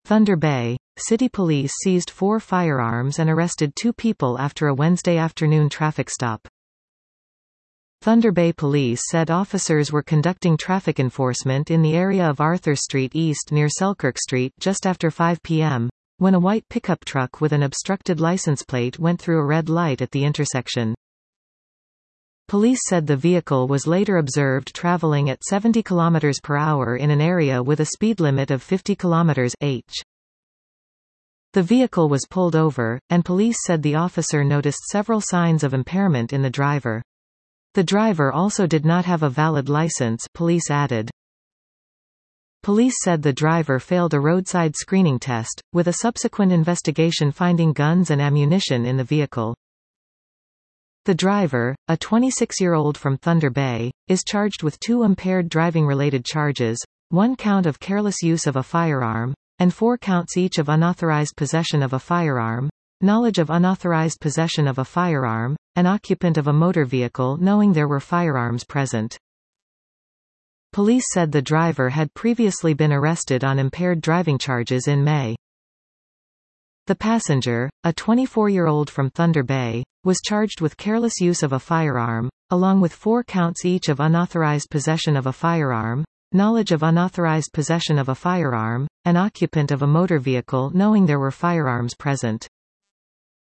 Thunder Bay, city police seized 4 firearms and arrested 2 people after a Wednesday afternoon traffic stop. Thunder Bay Police said officers were conducting traffic enforcement in the area of Arthur Street East near Selkirk Street just after 5 p.m., when a white pickup truck with an obstructed license plate went through a red light at the intersection. Police said the vehicle was later observed traveling at 70 km per hour in an area with a speed limit of 50 km/h. The vehicle was pulled over, and police said the officer noticed several signs of impairment in the driver. The driver also did not have a valid license, police added. Police said the driver failed a roadside screening test, with a subsequent investigation finding guns and ammunition in the vehicle. The driver, a 26-year-old from Thunder Bay, is charged with 2 impaired driving-related charges, 1 count of careless use of a firearm, and 4 counts each of unauthorized possession of a firearm, knowledge of unauthorized possession of a firearm, and occupant of a motor vehicle knowing there were firearms present. Police said the driver had previously been arrested on impaired driving charges in May. The passenger, a 24-year-old from Thunder Bay, was charged with careless use of a firearm, along with 4 counts each of unauthorized possession of a firearm, knowledge of unauthorized possession of a firearm, and occupant of a motor vehicle knowing there were firearms present.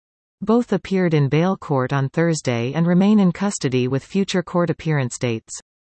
Both appeared in bail court on Thursday and remain in custody with future court appearance dates.